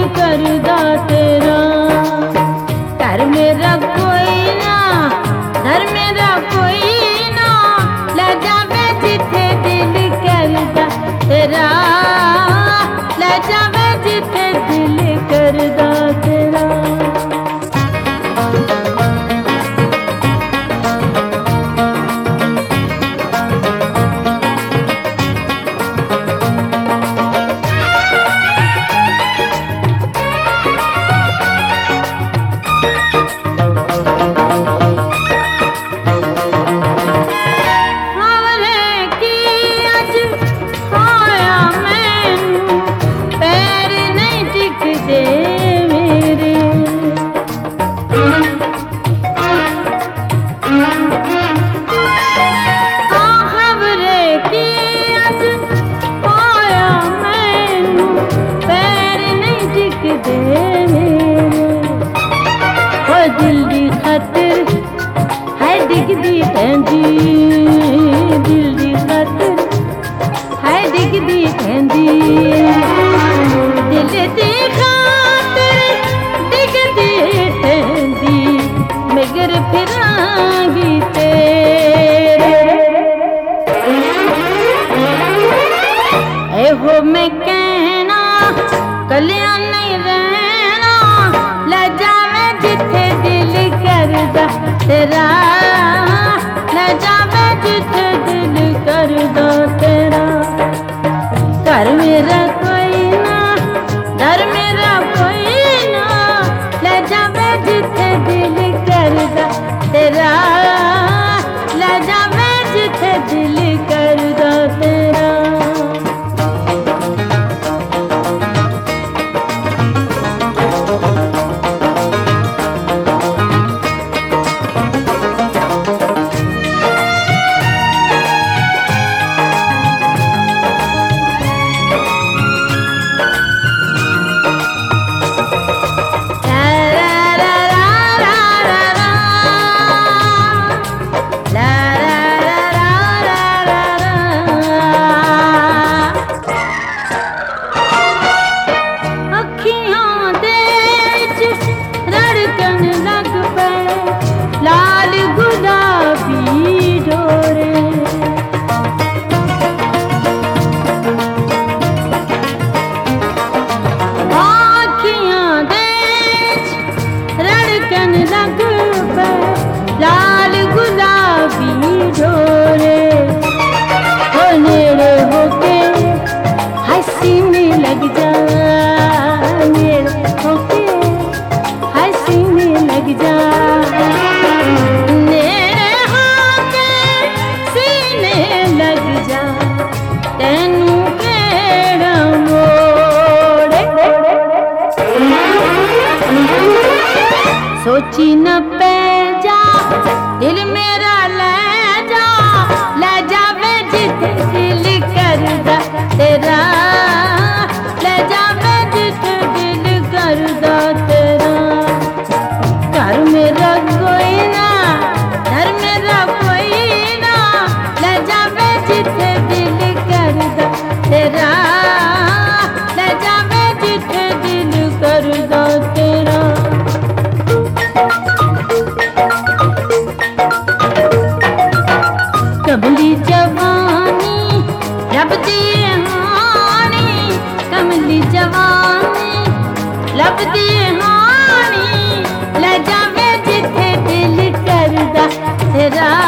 करदा तेरा। घर मेरा कोई ना, घर मेरा कोई ना, ले जावे जिथे दिल करदा तेरा, ले जावे जिथे दिल करदा तेरा। दिल दी खातिर है डिगदी पैंदी, दिल दी खातिर है डिगदी पैंदी, दिल दी खातिर डिगदी पैंदी, मगर फिरांगी तेरे। ए हो मैं कहना कलियां नहीं रहना, ले जावे जिथे दिल करदा तेरा, ले जावे जिथे दिल करदा तेरा। घर मेरा कोई ना, घर मेरा कोई ना, ले जावे जिथे दिल करदा तेरा, ले जावे जिथे दिल करदा तेरा। लाल गुलाबी डोरे, आँखियाँ दे रड़कन लग पे, लाल गुलाबी डोरे। हो नेड़े होके हसीने लग जा, नेड़े होके हसीने लग जा, सोची न पै जा दिल मेरा ले जा, ले जावे जिथे दिल करदा तेरा, ले जावे जिथे दिल करदा तेरा। घर मेरा कोई ना, घर मेरा कोई ना, ले जावे जिथे दिल करदा तेरा, ले जावे जिथे दिल करदा तेरा। कमली जवानी रब दी हानी, कमली जवानी रब दी हानी, ले जावे जिथे दिल करदा तेरा।